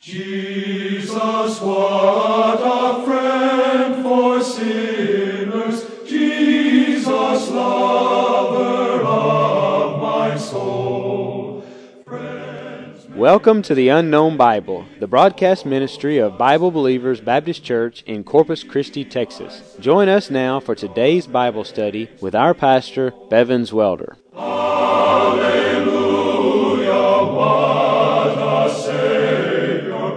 Jesus, what a friend for sinners, Jesus, lover of my soul. Welcome to the Unknown Bible, the broadcast ministry of Bible Believers Baptist Church in Corpus Christi, Texas. Join us now for today's Bible study with our pastor, Bevins Welder. Hallelujah, what a Savior.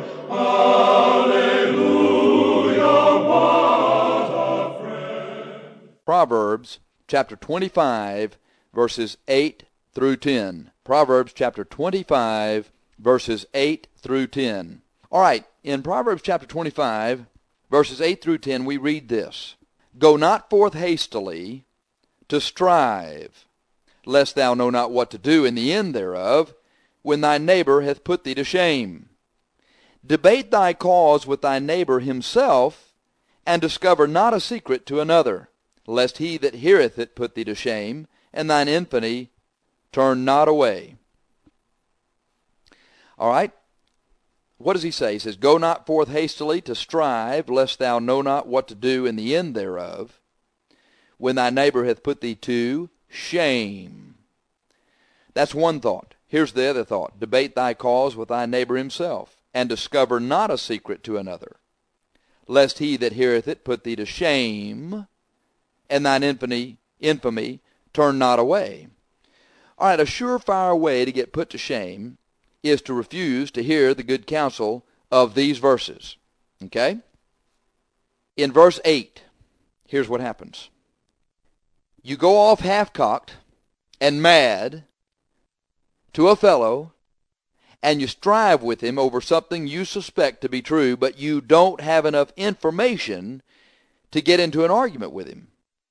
Hallelujah, what a friend. Proverbs chapter 25, verses 8 through 10. Proverbs chapter 25, verses 8 through 10. All right, in Proverbs chapter 25, verses 8 through 10, we read this. Go not forth hastily to strive, lest thou know not what to do in the end thereof, when thy neighbor hath put thee to shame. Debate thy cause with thy neighbor himself, and discover not a secret to another, lest he that heareth it put thee to shame, and thine infamy turn not away. All right, what does he say? He says, go not forth hastily to strive, lest thou know not what to do in the end thereof, when thy neighbor hath put thee to shame. That's one thought. Here's the other thought. Debate thy cause with thy neighbor himself, and discover not a secret to another, lest he that heareth it put thee to shame, and thine infamy turn not away. All right, a surefire way to get put to shame is to refuse to hear the good counsel of these verses. Okay? In verse 8, here's what happens. You go off half-cocked and mad to a fellow, and you strive with him over something you suspect to be true, but you don't have enough information to get into an argument with him.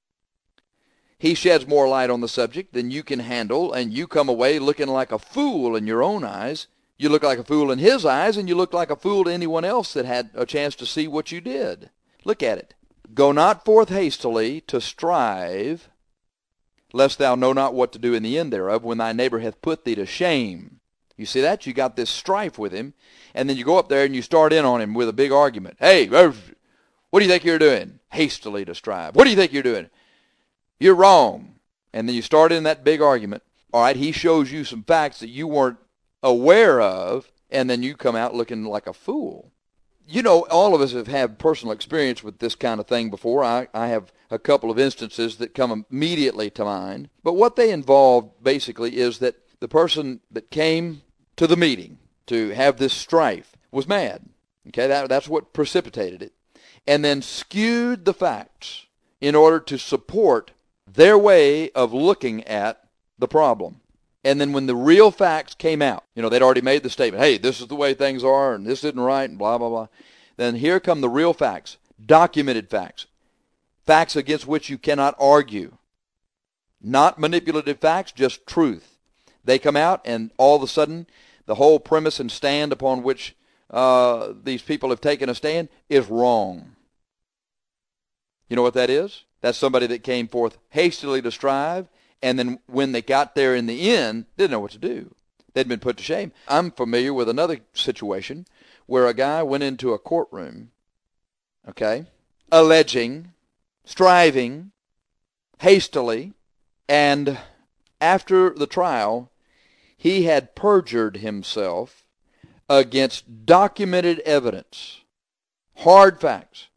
He sheds more light on the subject than you can handle, and you come away looking like a fool in your own eyes. You look like a fool in his eyes, and you look like a fool to anyone else that had a chance to see what you did. Look at it. Go not forth hastily to strive, lest thou know not what to do in the end thereof, when thy neighbor hath put thee to shame. You see that? You got this strife with him, and then you go up there and you start in on him with a big argument. Hey, what do you think you're doing? Hastily to strive. What do you think you're doing? You're wrong. And then you start in that big argument. All right, he shows you some facts that you weren't aware of, and then you come out looking like a fool. You know, all of us have had personal experience with this kind of thing before. I have a couple of instances that come immediately to mind. But what they involve basically is that the person that came to the meeting to have this strife was mad. Okay, that's what precipitated it. And then skewed the facts in order to support their way of looking at the problem. And then when the real facts came out, you know, they'd already made the statement, hey, this is the way things are, and this isn't right, and blah, blah, blah. Then here come the real facts, documented facts, facts against which you cannot argue. Not manipulative facts, just truth. They come out, and all of a sudden, the whole premise and stand upon which these people have taken a stand is wrong. You know what that is? That's somebody that came forth hastily to strive, and then when they got there in the end, didn't know what to do. They'd been put to shame. I'm familiar with another situation where a guy went into a courtroom, okay, alleging, striving, hastily, and after the trial, he had perjured himself against documented evidence, hard facts,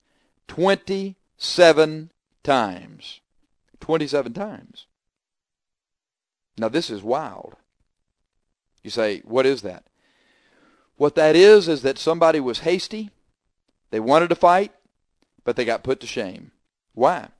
27 times. 27 times. Now this is wild. You say, what is that? What that is that somebody was hasty, they wanted to fight, but they got put to shame. Why?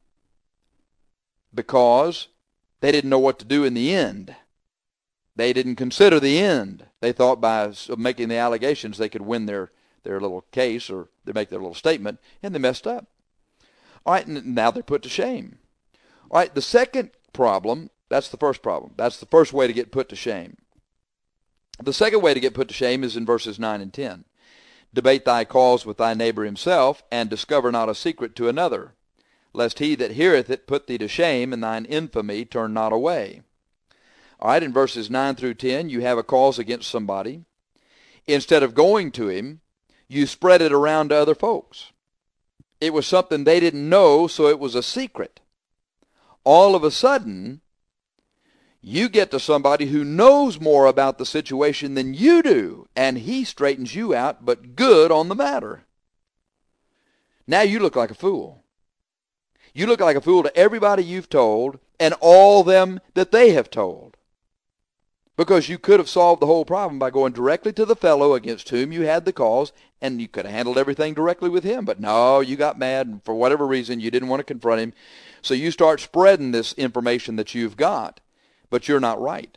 Because they didn't know what to do in the end. They didn't consider the end. They thought by making the allegations they could win their little case or they make their little statement, and they messed up. All right, now they're put to shame. All right, the second problem, that's the first problem. That's the first way to get put to shame. The second way to get put to shame is in verses 9 and 10. Debate thy cause with thy neighbor himself, and discover not a secret to another, lest he that heareth it put thee to shame, and thine infamy turn not away. All right, in verses 9 through 10, you have a cause against somebody. Instead of going to him you spread it around to other folks. It was something they didn't know, so it was a secret. All of a sudden, you get to somebody who knows more about the situation than you do, and he straightens you out, but good on the matter. Now you look like a fool. You look like a fool to everybody you've told and all them that they have told. Because you could have solved the whole problem by going directly to the fellow against whom you had the cause, and you could have handled everything directly with him. But no, you got mad, and for whatever reason, you didn't want to confront him. So you start spreading this information that you've got, but you're not right.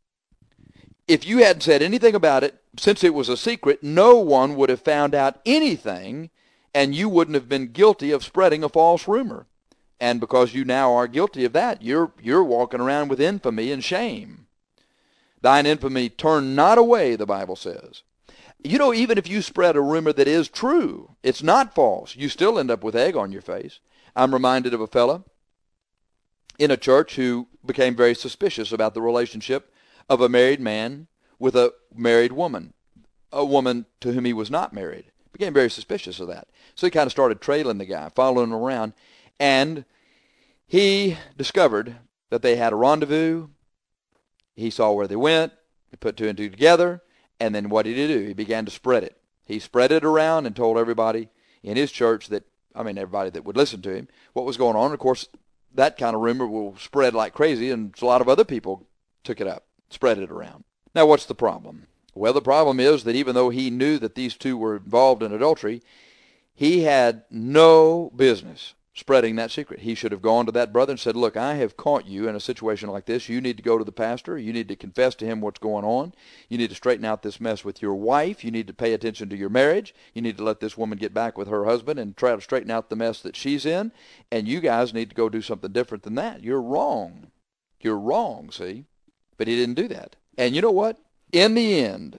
If you hadn't said anything about it, since it was a secret, no one would have found out anything, and you wouldn't have been guilty of spreading a false rumor. And because you now are guilty of that, you're walking around with infamy and shame. Thine infamy turn not away, the Bible says. You know, even if you spread a rumor that is true, it's not false, you still end up with egg on your face. I'm reminded of a fella in a church who became very suspicious about the relationship of a married man with a married woman, a woman to whom he was not married. Became very suspicious of that. So he kind of started trailing the guy, following him around, and he discovered that they had a rendezvous. He saw where they went, he put two and two together, and then what did he do? He began to spread it. He spread it around and told everybody in his church everybody that would listen to him, what was going on. Of course, that kind of rumor will spread like crazy, and a lot of other people took it up, spread it around. Now, what's the problem? Well, the problem is that even though he knew that these two were involved in adultery, he had no business spreading that secret. He should have gone to that brother and said, look, I have caught you in a situation like this. You need to go to the pastor. You need to confess to him what's going on. You need to straighten out this mess with your wife. You need to pay attention to your marriage. You need to let this woman get back with her husband and try to straighten out the mess that she's in. And you guys need to go do something different than that. You're wrong. You're wrong, see? But he didn't do that. And you know what? In the end,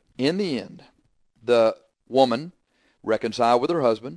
the woman reconciled with her husband.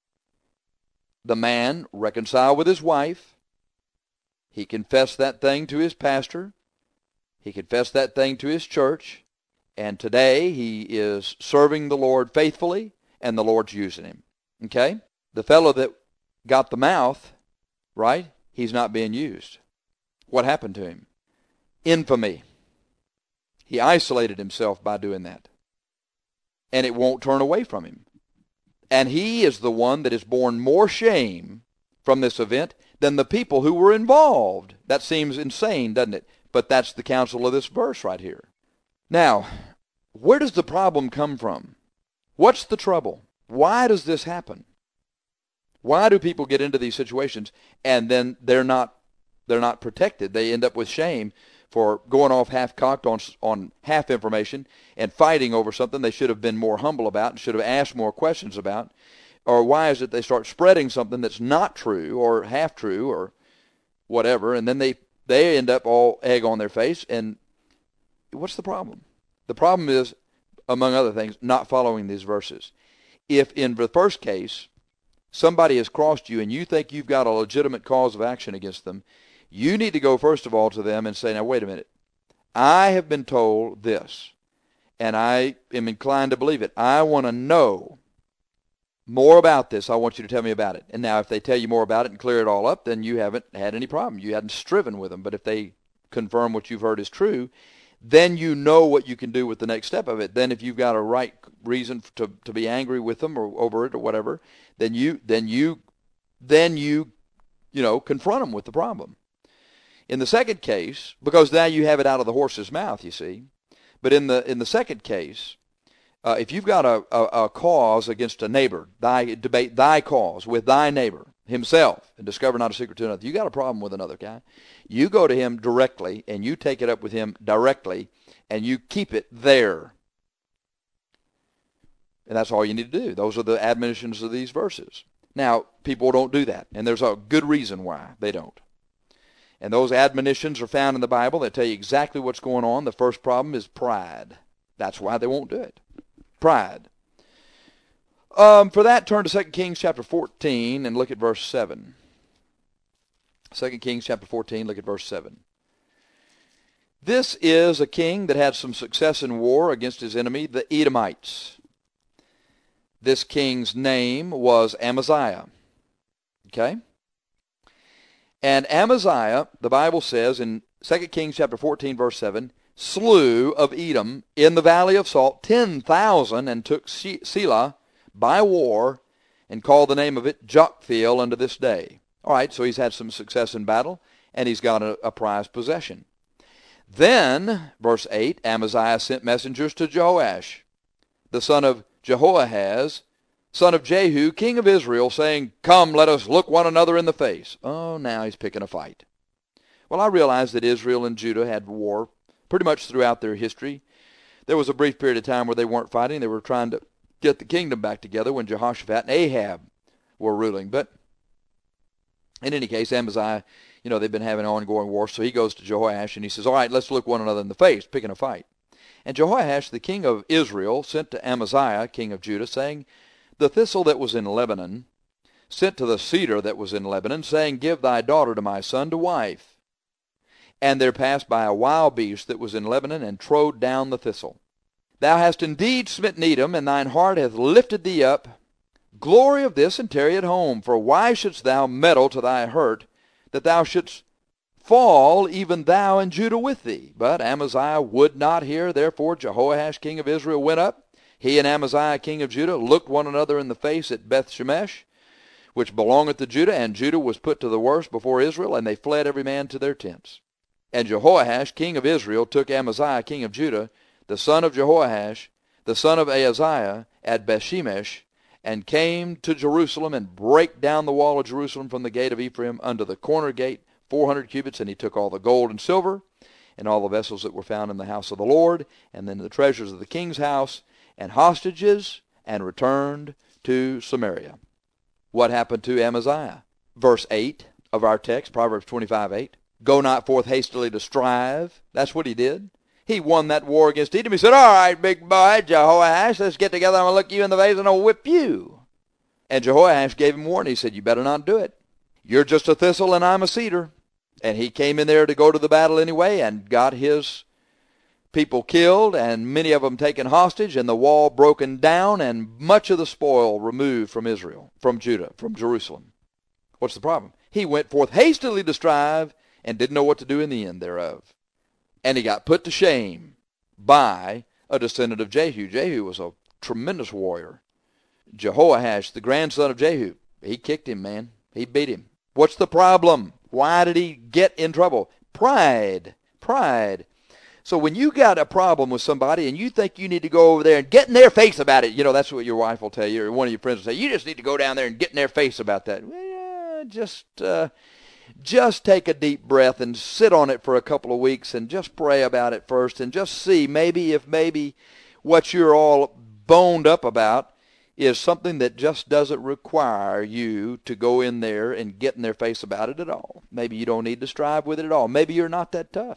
The man reconciled with his wife. He confessed that thing to his pastor. He confessed that thing to his church. And today he is serving the Lord faithfully, and the Lord's using him. Okay? The fellow that got the mouth, right? He's not being used. What happened to him? Infamy. He isolated himself by doing that. And it won't turn away from him. And he is the one that has borne more shame from this event than the people who were involved. That seems insane, doesn't it? But that's the counsel of this verse right here. Now, where does the problem come from? What's the trouble? Why does this happen? Why do people get into these situations and then they're not protected? They end up with shame for going off half-cocked on half information and fighting over something they should have been more humble about and should have asked more questions about. Or why is it they start spreading something that's not true or half true or whatever, and then they end up all egg on their face. And what's the problem? The problem is, among other things, not following these verses. If in the first case somebody has crossed you and you think you've got a legitimate cause of action against them, you need to go first of all to them and say, now wait a minute, I have been told this, and I am inclined to believe it. I want to know more about this. I want you to tell me about it. And now if they tell you more about it and clear it all up, then you haven't had any problem. You hadn't striven with them. But if they confirm what you've heard is true, then you know what you can do with the next step of it. Then if you've got a right reason to be angry with them or over it or whatever, then you confront them with the problem. In the second case, because now you have it out of the horse's mouth, you see. But in the second case, if you've got a cause against a neighbor, debate thy cause with thy neighbor himself, and discover not a secret to another. You got a problem with another guy. You go to him directly, and you take it up with him directly, and you keep it there. And that's all you need to do. Those are the admonitions of these verses. Now, people don't do that, and there's a good reason why they don't. And those admonitions are found in the Bible that tell you exactly what's going on. The first problem is pride. That's why they won't do it. Pride. For that, turn to 2 Kings chapter 14 and look at verse 7. 2 Kings chapter 14, look at verse 7. This is a king that had some success in war against his enemy, the Edomites. This king's name was Amaziah. Okay? And Amaziah, the Bible says in 2 Kings chapter 14, verse 7, slew of Edom in the valley of Salt 10,000 and took Selah by war and called the name of it Joktheel unto this day. All right, so he's had some success in battle, and he's got a prized possession. Then, verse 8, Amaziah sent messengers to Jehoash, the son of Jehoahaz, son of Jehu, king of Israel, saying, come, let us look one another in the face. Oh, now he's picking a fight. Well, I realize that Israel and Judah had war pretty much throughout their history. There was a brief period of time where they weren't fighting. They were trying to get the kingdom back together when Jehoshaphat and Ahab were ruling. But in any case, Amaziah, they've been having ongoing war. So he goes to Jehoash and he says, all right, let's look one another in the face, picking a fight. And Jehoash, the king of Israel, sent to Amaziah, king of Judah, saying, the thistle that was in Lebanon sent to the cedar that was in Lebanon, saying, give thy daughter to my son to wife. And there passed by a wild beast that was in Lebanon, and trode down the thistle. Thou hast indeed smitten Edom, and thine heart hath lifted thee up. Glory of this, and tarry at home. For why shouldst thou meddle to thy hurt, that thou shouldst fall, even thou and Judah with thee? But Amaziah would not hear. Therefore Jehoash king of Israel went up. He and Amaziah king of Judah looked one another in the face at Bethshemesh, which belongeth to Judah, and Judah was put to the worse before Israel, and they fled every man to their tents. And Jehoash king of Israel took Amaziah king of Judah, the son of Jehoash, the son of Ahaziah, at Bethshemesh, and came to Jerusalem, and brake down the wall of Jerusalem from the gate of Ephraim unto the corner gate, 400 cubits, and he took all the gold and silver, and all the vessels that were found in the house of the Lord, and then the treasures of the king's house, and hostages, and returned to Samaria. What happened to Amaziah? Verse 8 of our text, Proverbs 25:8. Go not forth hastily to strive. That's what he did. He won that war against Edom. He said, all right, big boy, Jehoash, let's get together. I'm going to look you in the face and I'll whip you. And Jehoash gave him warning. He said, you better not do it. You're just a thistle and I'm a cedar. And he came in there to go to the battle anyway and got his people killed and many of them taken hostage and the wall broken down and much of the spoil removed from Israel, from Judah, from Jerusalem. What's the problem? He went forth hastily to strive and didn't know what to do in the end thereof. And he got put to shame by a descendant of Jehu. Jehu was a tremendous warrior. Jehoash, the grandson of Jehu, he kicked him, man. He beat him. What's the problem? Why did he get in trouble? Pride. Pride. So when you got a problem with somebody and you think you need to go over there and get in their face about it, that's what your wife will tell you, or one of your friends will say, you just need to go down there and get in their face about that. Well, yeah, just take a deep breath and sit on it for a couple of weeks and just pray about it first and just see maybe what you're all boned up about is something that just doesn't require you to go in there and get in their face about it at all. Maybe you don't need to strive with it at all. Maybe you're not that tough.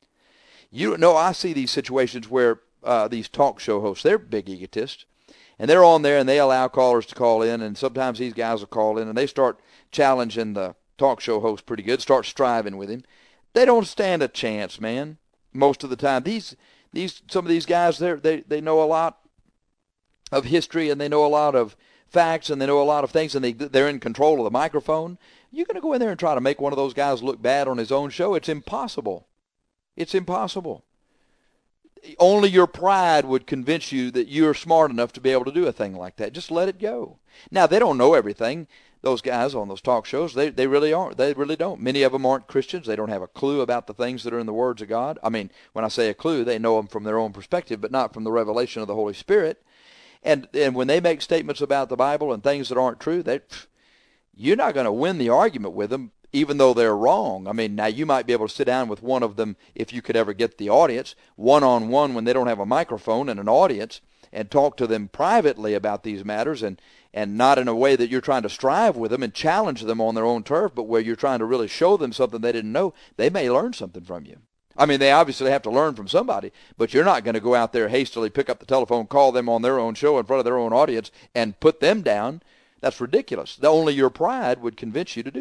I see these situations where these talk show hosts, they're big egotists, and they're on there and they allow callers to call in, and sometimes these guys will call in and they start challenging the talk show host pretty good, start striving with him. They don't stand a chance, man, most of the time. Some of these guys, they know a lot of history and they know a lot of facts and they know a lot of things and they're in control of the microphone. You're going to go in there and try to make one of those guys look bad on his own show. It's impossible. It's impossible. Only your pride would convince you that you're smart enough to be able to do a thing like that. Just let it go. Now, they don't know everything. Those guys on those talk shows, they really aren't. They really don't. Many of them aren't Christians. They don't have a clue about the things that are in the words of God. I mean, when I say a clue, they know them from their own perspective, but not from the revelation of the Holy Spirit. And when they make statements about the Bible and things that aren't true, you're not going to win the argument with them, even though they're wrong. I mean, now you might be able to sit down with one of them, if you could ever get the audience, one-on-one when they don't have a microphone and an audience, and talk to them privately about these matters, and not in a way that you're trying to strive with them and challenge them on their own turf, but where you're trying to really show them something they didn't know. They may learn something from you. I mean, they obviously have to learn from somebody, but you're not going to go out there hastily, pick up the telephone, call them on their own show in front of their own audience and put them down. That's ridiculous. Only your pride would convince you to do that.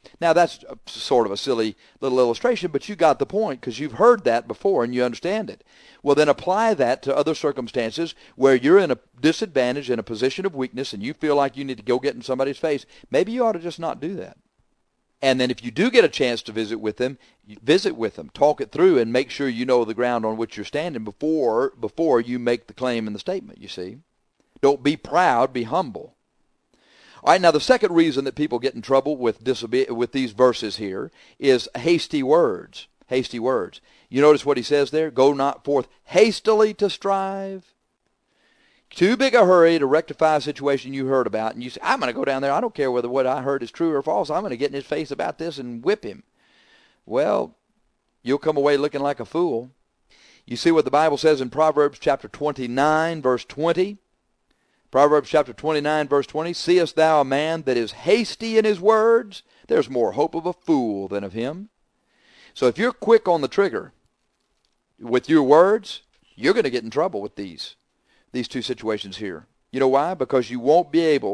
Now, that's sort of a silly little illustration, but you got the point because you've heard that before and you understand it. Well, then apply that to other circumstances where you're in a disadvantage, in a position of weakness, and you feel like you need to go get in somebody's face. Maybe you ought to just not do that. And then if you do get a chance to visit with them, talk it through, and make sure you know the ground on which you're standing before you make the claim in the statement, you see. Don't be proud, be humble. All right, now the second reason that people get in trouble with these verses here is hasty words. Hasty words. You notice what he says there? Go not forth hastily to strive. Too big a hurry to rectify a situation you heard about, and you say, I'm going to go down there. I don't care whether what I heard is true or false. I'm going to get in his face about this and whip him. Well, you'll come away looking like a fool. You see what the Bible says in Proverbs chapter 29, verse 20? Proverbs chapter 29, verse 20, seest thou a man that is hasty in his words? There's more hope of a fool than of him. So if you're quick on the trigger with your words, you're going to get in trouble with these two situations here. You know why? Because you won't be able,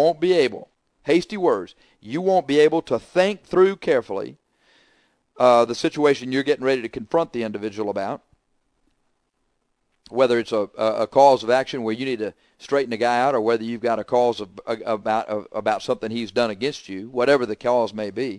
hasty words, you won't be able to think through carefully the situation you're getting ready to confront the individual about. Whether it's a cause of action where you need to straighten a guy out, or whether you've got a cause about something he's done against you, whatever the cause may be,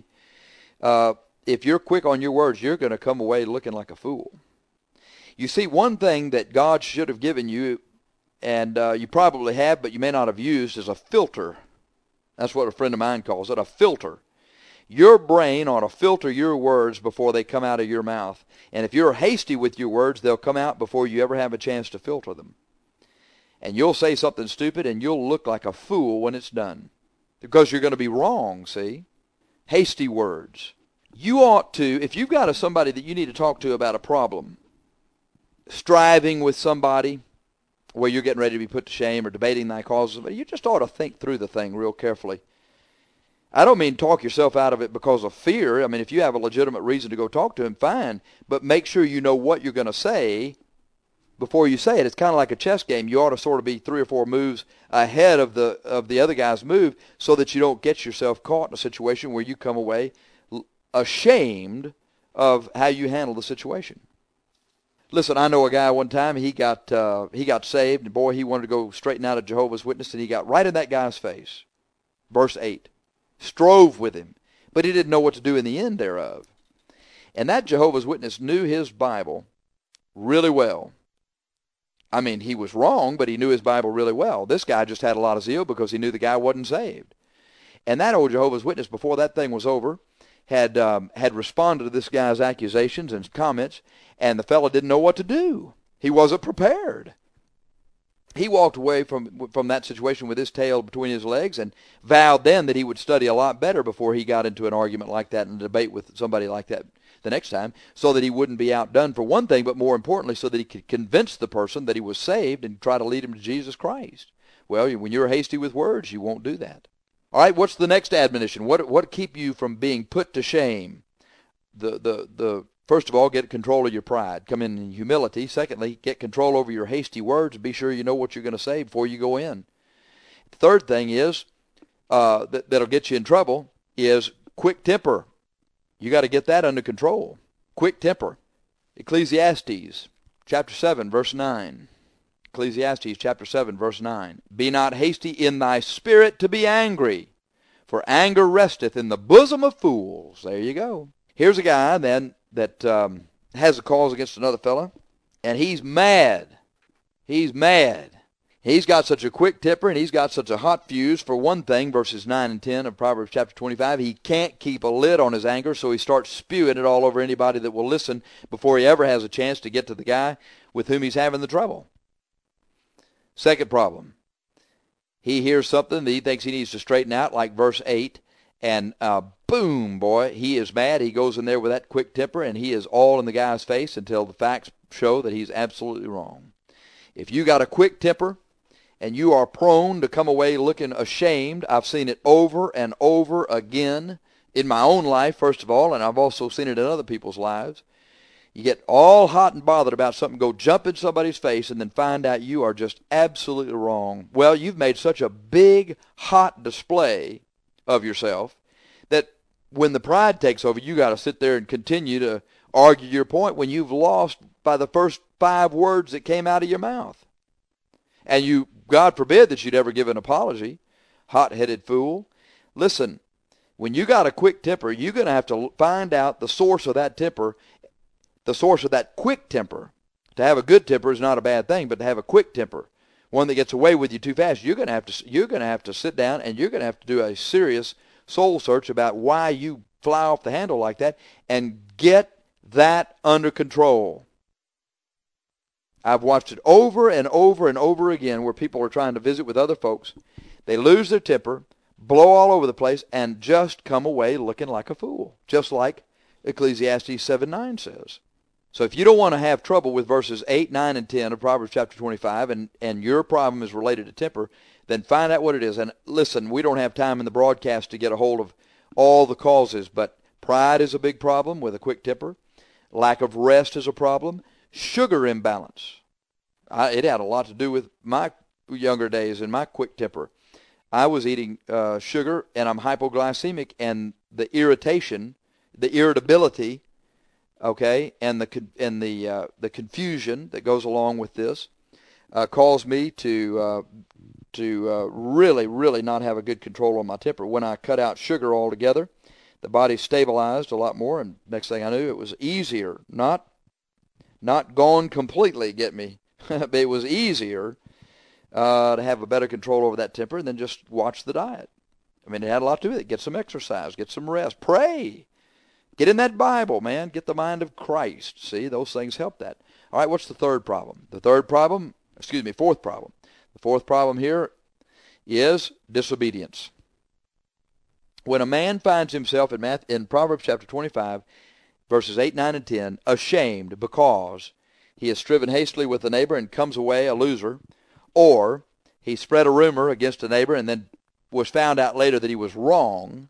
if you're quick on your words, you're going to come away looking like a fool. You see, one thing that God should have given you, and you probably have, but you may not have used, is a filter. That's what a friend of mine calls it, a filter. Your brain ought to filter your words before they come out of your mouth. And if you're hasty with your words, they'll come out before you ever have a chance to filter them. And you'll say something stupid, and you'll look like a fool when it's done. Because you're going to be wrong, see? Hasty words. You ought to, if you've got somebody that you need to talk to about a problem, striving with somebody where you're getting ready to be put to shame or debating thy causes, you just ought to think through the thing real carefully. I don't mean talk yourself out of it because of fear. I mean, if you have a legitimate reason to go talk to him, fine. But make sure you know what you're going to say before you say it. It's kind of like a chess game. You ought to sort of be 3 or 4 moves ahead of the other guy's move so that you don't get yourself caught in a situation where you come away ashamed of how you handle the situation. Listen, I know a guy one time, he got saved, and boy, he wanted to go straighten out a Jehovah's Witness, and he got right in that guy's face. Verse 8. Strove with him, but he didn't know what to do in the end thereof. And that Jehovah's Witness knew his Bible really well. I mean, he was wrong, but he knew his Bible really well. This guy just had a lot of zeal because he knew the guy wasn't saved. And that old Jehovah's Witness, before that thing was over, had responded to this guy's accusations and comments, and the fellow didn't know what to do. He wasn't prepared. He walked away from that situation with his tail between his legs and vowed then that he would study a lot better before he got into an argument like that and a debate with somebody like that the next time, so that he wouldn't be outdone for one thing, but more importantly, so that he could convince the person that he was saved and try to lead him to Jesus Christ. Well, when you're hasty with words, you won't do that. All right, what's the next admonition? What keep you from being put to shame? First of all, get control of your pride. Come in humility. Secondly, get control over your hasty words. Be sure you know what you're going to say before you go in. The third thing is that'll get you in trouble is quick temper. You got to get that under control. Quick temper. Ecclesiastes chapter 7, verse 9. Ecclesiastes chapter 7, verse 9. Be not hasty in thy spirit to be angry, for anger resteth in the bosom of fools. There you go. Here's a guy then that has a cause against another fella, and he's mad. He's mad. He's got such a quick temper, and he's got such a hot fuse. For one thing, verses 9 and 10 of Proverbs chapter 25, he can't keep a lid on his anger, so he starts spewing it all over anybody that will listen before he ever has a chance to get to the guy with whom he's having the trouble. Second problem, he hears something that he thinks he needs to straighten out, like verse 8, and boom, boy, he is mad. He goes in there with that quick temper, and he is all in the guy's face until the facts show that he's absolutely wrong. If you got a quick temper and you are prone to come away looking ashamed, I've seen it over and over again in my own life, first of all, and I've also seen it in other people's lives. You get all hot and bothered about something, go jump in somebody's face, and then find out you are just absolutely wrong. Well, you've made such a big, hot display of yourself that when the pride takes over, you got to sit there and continue to argue your point when you've lost by the first 5 words that came out of your mouth. And you, God forbid that you'd ever give an apology, hot-headed fool. Listen, when you got a quick temper, you're going to have to find out the source of that temper, the source of that quick temper. To have a good temper is not a bad thing, but to have a quick temper, one that gets away with you too fast, you're going to have to sit down and you're going to have to do a serious soul search about why you fly off the handle like that and get that under control. I've watched it over and over and over again where people are trying to visit with other folks. They lose their temper, blow all over the place, and just come away looking like a fool, just like Ecclesiastes 7:9 says. So if you don't want to have trouble with verses 8, 9, and 10 of Proverbs chapter 25, and your problem is related to temper, then find out what it is. And listen, we don't have time in the broadcast to get a hold of all the causes, but pride is a big problem with a quick temper. Lack of rest is a problem. Sugar imbalance. It had a lot to do with my younger days and my quick temper. I was eating sugar, and I'm hypoglycemic, and the irritation, the irritability, okay, and the confusion that goes along with this caused me to really not have a good control on my temper. When I cut out sugar altogether, the body stabilized a lot more, and next thing I knew, it was easier, not gone completely, get me, but it was easier to have a better control over that temper than just watch the diet. I mean, it had a lot to do with it. Get some exercise, get some rest, pray. Get in that Bible, man. Get the mind of Christ. See, those things help that. All right, what's the third problem? Fourth problem. The fourth problem here is disobedience. When a man finds himself in Proverbs chapter 25, verses 8, 9, and 10, ashamed because he has striven hastily with a neighbor and comes away a loser, or he spread a rumor against a neighbor and then was found out later that he was wrong,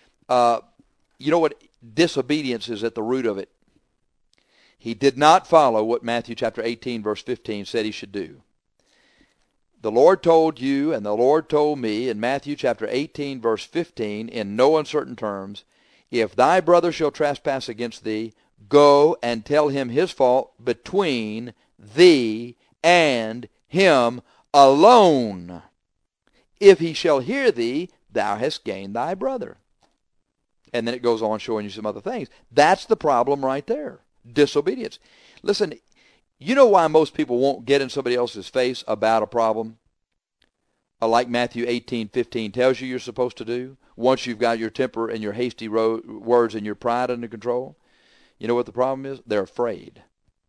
you know what? Disobedience is at the root of it. He did not follow what Matthew chapter 18, verse 15 said he should do. The Lord told you and the Lord told me in Matthew chapter 18, verse 15, in no uncertain terms, if thy brother shall trespass against thee, go and tell him his fault between thee and him alone. If he shall hear thee, thou hast gained thy brother. And then it goes on showing you some other things. That's the problem right there. Disobedience. Listen, you know why most people won't get in somebody else's face about a problem? Like Matthew 18:15 tells you you're supposed to do, once you've got your temper and your hasty words and your pride under control. You know what the problem is? They're afraid.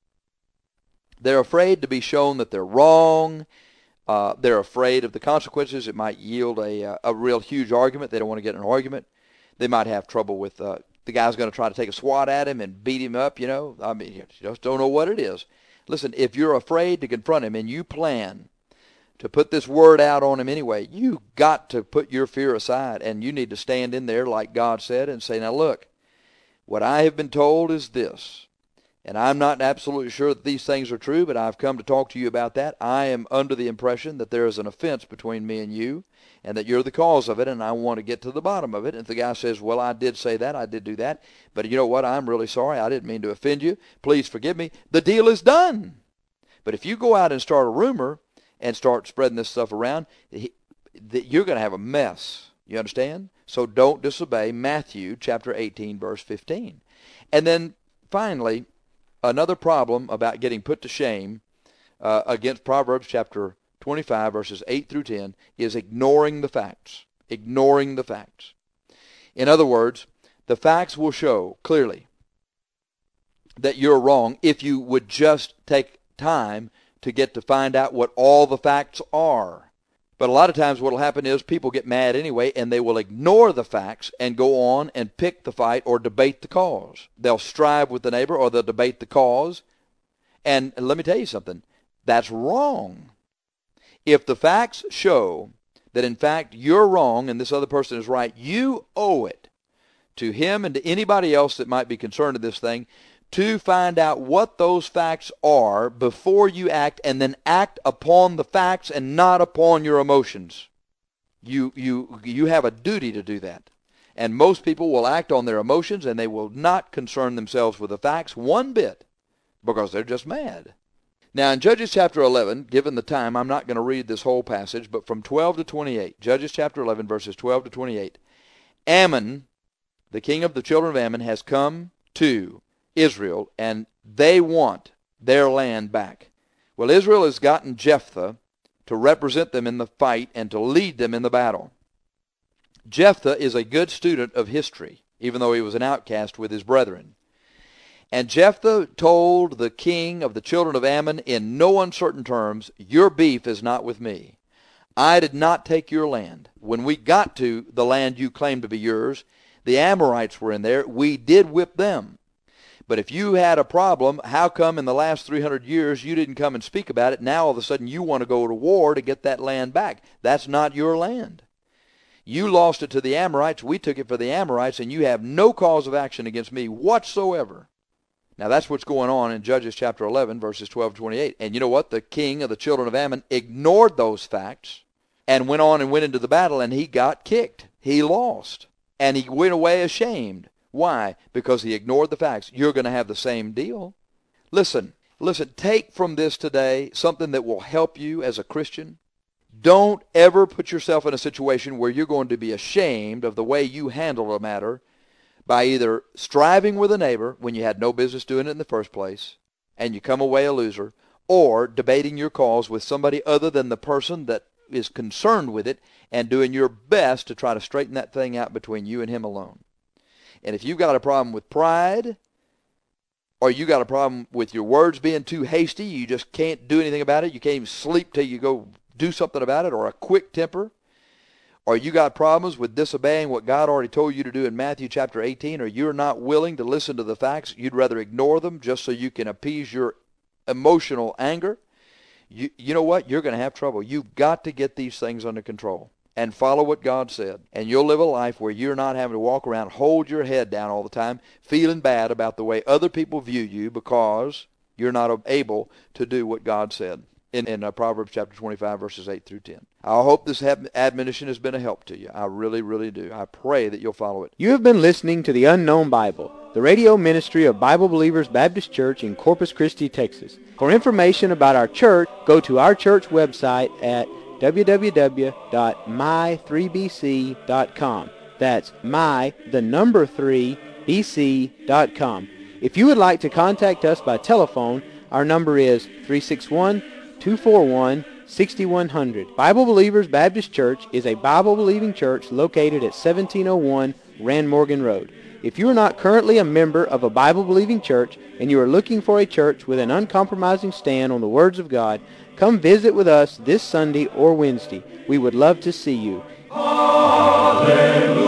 They're afraid to be shown that they're wrong. They're afraid of the consequences. It might yield a real huge argument. They don't want to get in an argument. They might have trouble with the guy's going to try to take a swat at him and beat him up, you know. I mean, you just don't know what it is. Listen, if you're afraid to confront him and you plan to put this word out on him anyway, you got to put your fear aside, and you need to stand in there like God said and say, now look, what I have been told is this, and I'm not absolutely sure that these things are true, but I've come to talk to you about that. I am under the impression that there is an offense between me and you, and that you're the cause of it, and I want to get to the bottom of it. And if the guy says, well, I did say that, I did do that, but you know what, I'm really sorry, I didn't mean to offend you, please forgive me, the deal is done. But if you go out and start a rumor and start spreading this stuff around, you're going to have a mess. You understand? So don't disobey Matthew chapter 18, verse 15. And then finally, another problem about getting put to shame against Proverbs chapter 25, verses 8 through 10, is ignoring the facts. Ignoring the facts. In other words, the facts will show clearly that you're wrong if you would just take time to get to find out what all the facts are. But a lot of times what will happen is people get mad anyway, and they will ignore the facts and go on and pick the fight or debate the cause. They'll strive with the neighbor or they'll debate the cause. And let me tell you something. That's wrong. If the facts show that in fact you're wrong and this other person is right, you owe it to him and to anybody else that might be concerned in this thing to find out what those facts are before you act, and then act upon the facts and not upon your emotions. You have a duty to do that. And most people will act on their emotions, and they will not concern themselves with the facts one bit because they're just mad. Now, in Judges chapter 11, given the time, I'm not going to read this whole passage, but from 12 to 28, Judges chapter 11, verses 12 to 28, Ammon, the king of the children of Ammon, has come to Israel, and they want their land back. Well, Israel has gotten Jephthah to represent them in the fight and to lead them in the battle. Jephthah is a good student of history, even though he was an outcast with his brethren. And Jephthah told the king of the children of Ammon in no uncertain terms, your beef is not with me. I did not take your land. When we got to the land you claimed to be yours, the Amorites were in there. We did whip them. But if you had a problem, how come in the last 300 years you didn't come and speak about it? Now all of a sudden you want to go to war to get that land back. That's not your land. You lost it to the Amorites. We took it for the Amorites, and you have no cause of action against me whatsoever. Now that's what's going on in Judges chapter 11, verses 12 to 28. And you know what? The king of the children of Ammon ignored those facts and went on and went into the battle, and he got kicked. He lost. And he went away ashamed. Why? Because he ignored the facts. You're going to have the same deal. Listen, take from this today something that will help you as a Christian. Don't ever put yourself in a situation where you're going to be ashamed of the way you handle a matter by either striving with a neighbor when you had no business doing it in the first place, and you come away a loser, or debating your cause with somebody other than the person that is concerned with it and doing your best to try to straighten that thing out between you and him alone. And if you've got a problem with pride, or you got a problem with your words being too hasty, you just can't do anything about it, you can't even sleep till you go do something about it, or a quick temper, or you got problems with disobeying what God already told you to do in Matthew chapter 18, or you're not willing to listen to the facts, you'd rather ignore them just so you can appease your emotional anger, you know what? You're going to have trouble. You've got to get these things under control and follow what God said. And you'll live a life where you're not having to walk around, hold your head down all the time, feeling bad about the way other people view you because you're not able to do what God said in Proverbs chapter 25, verses 8 through 10. I hope this admonition has been a help to you. I really, really do. I pray that you'll follow it. You have been listening to the Unknown Bible, the radio ministry of Bible Believers Baptist Church in Corpus Christi, Texas. For information about our church, go to our church website at www.my3bc.com. That's my3bc.com. If you would like to contact us by telephone, our number is 361-241-6100. Bible Believers Baptist Church is a Bible-believing church located at 1701 Rand Morgan Road. If you are not currently a member of a Bible-believing church and you are looking for a church with an uncompromising stand on the words of God, come visit with us this Sunday or Wednesday. We would love to see you. Hallelujah.